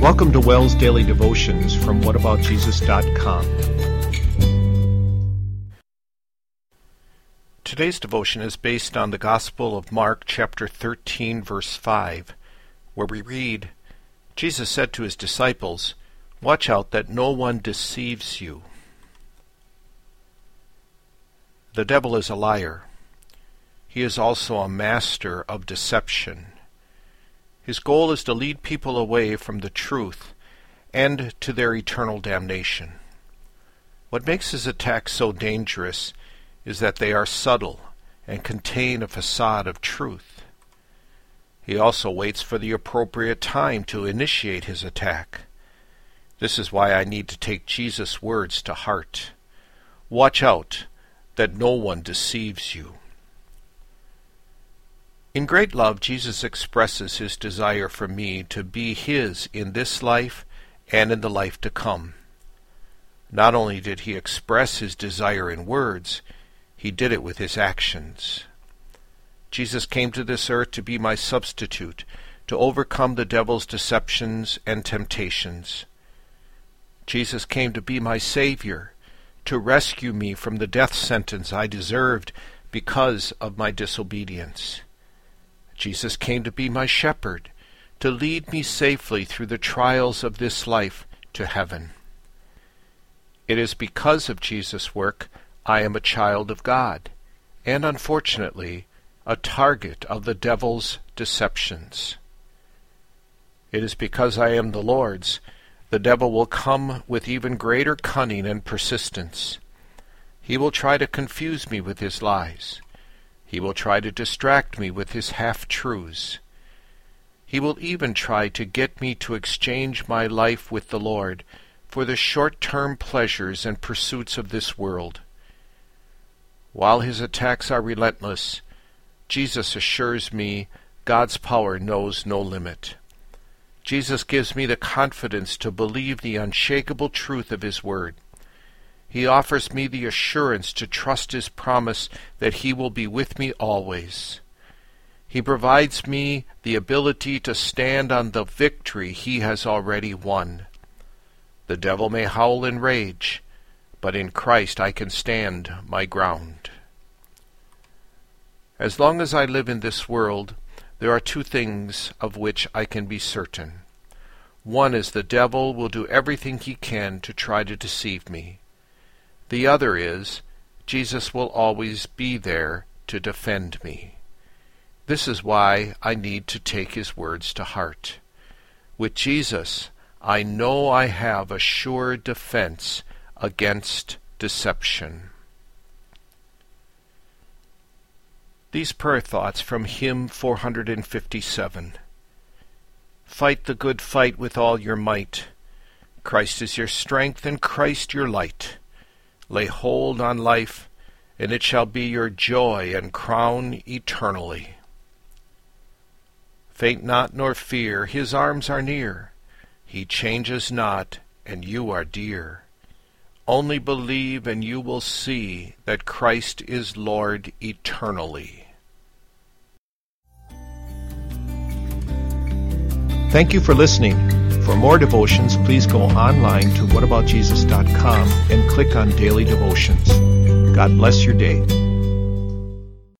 Welcome to Wells Daily Devotions from whataboutjesus.com. Today's devotion is based on the Gospel of Mark chapter 13, verse 5, where we read, Jesus said to his disciples, "Watch out that no one deceives you." The devil is a liar. He is also a master of deception. His goal is to lead people away from the truth and to their eternal damnation. What makes his attacks so dangerous is that they are subtle and contain a facade of truth. He also waits for the appropriate time to initiate his attack. This is why I need to take Jesus' words to heart. Watch out that no one deceives you. In great love, Jesus expresses his desire for me to be his in this life and in the life to come. Not only did he express his desire in words, he did it with his actions. Jesus came to this earth to be my substitute, to overcome the devil's deceptions and temptations. Jesus came to be my Savior, to rescue me from the death sentence I deserved because of my disobedience. Jesus came to be my shepherd, to lead me safely through the trials of this life to heaven. It is because of Jesus' work I am a child of God, and unfortunately, a target of the devil's deceptions. It is because I am the Lord's, the devil will come with even greater cunning and persistence. He will try to confuse me with his lies. He will try to distract me with his half-truths. He will even try to get me to exchange my life with the Lord for the short-term pleasures and pursuits of this world. While his attacks are relentless, Jesus assures me God's power knows no limit. Jesus gives me the confidence to believe the unshakable truth of his word. He offers me the assurance to trust his promise that he will be with me always. He provides me the ability to stand on the victory he has already won. The devil may howl in rage, but in Christ I can stand my ground. As long as I live in this world, there are two things of which I can be certain. One is the devil will do everything he can to try to deceive me. The other is, Jesus will always be there to defend me. This is why I need to take his words to heart. With Jesus, I know I have a sure defense against deception. These prayer thoughts from Hymn 457. Fight the good fight with all your might. Christ is your strength and Christ your light. Lay hold on life, and it shall be your joy and crown eternally. Faint not nor fear, his arms are near. He changes not, and you are dear. Only believe, and you will see that Christ is Lord eternally. Thank you for listening. For more devotions, please go online to whataboutjesus.com and click on Daily Devotions. God bless your day.